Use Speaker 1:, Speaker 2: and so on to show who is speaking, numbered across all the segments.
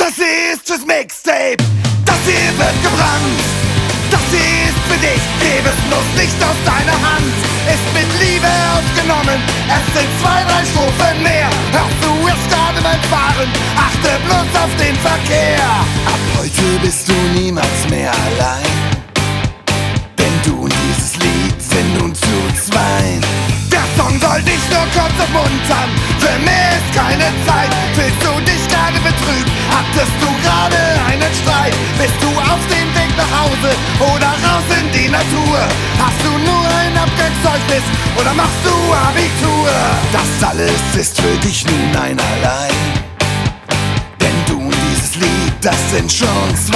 Speaker 1: Das hier ist fürs Mixtape, das hier wird gebrannt. Das hier ist für dich, gib es bloß nicht aus deiner Hand. Ist mit Liebe aufgenommen, es sind 2, 3 Strophen mehr. Hör zu, erst gerade beim Fahren, achte bloß auf den Verkehr. Ab heute bist du niemals mehr allein, denn du und dieses Lied sind nun zu zweit. Der Song soll dich nur kurz aufmuntern, für mehr ist keine Zeit. Fühlst du dich gerade betrübt, hattest du gerade einen Streit? Bist du auf dem Weg nach Hause oder raus in die Natur? Hast du nur ein Abgangszeugnis oder machst du Abitur? Das alles ist für dich nun einerlei, denn du und dieses Lied, das sind schon 2.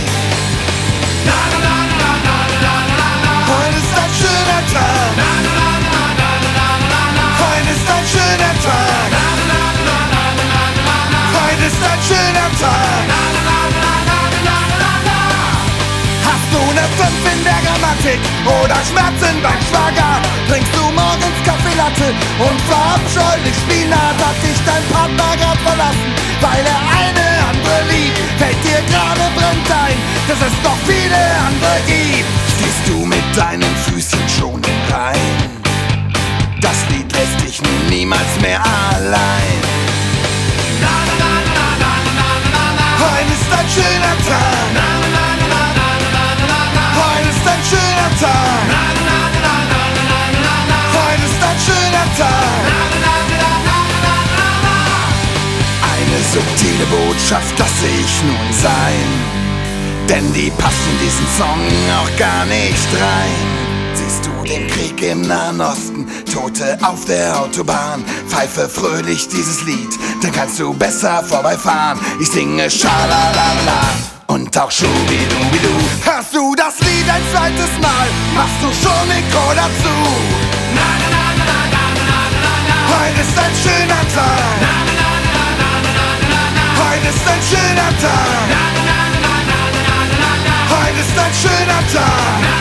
Speaker 1: Heute ist ein schöner Tag. Heute ist ein schöner Tag. Heute ist ein schöner Tag. Hast du eine 5 in der Grammatik oder Schmerzen beim Spagat? Trinkst du morgens Kaffeelatte und verabscheulich Spinat? Hat dich dein Partner grad verlassen, weil er eine andere liebt? Fällt dir gerade brennt ein, dass es noch viele andere gibt? Stehst du mit deinen Füßen schon im Rein? Das Lied lässt dich nun niemals mehr allein. Heute ist ein schöner Tag. Heute ist ein schöner Tag. Heute ist ein schöner Tag. Eine subtile Botschaft, das ich nun sein, denn die passen in diesen Song auch gar nicht rein. Siehst du den Krieg im Nahen Osten, Tote auf der Autobahn? Pfeife fröhlich dieses Lied, dann kannst du besser vorbeifahren. Ich singe Schalalala und auch Schubidubidu. Hörst du das Lied ein zweites Mal, machst du schon den Chor dazu. Heute ist ein schöner Tag. Heute ist ein schöner Tag. Heute ist ein schöner Tag.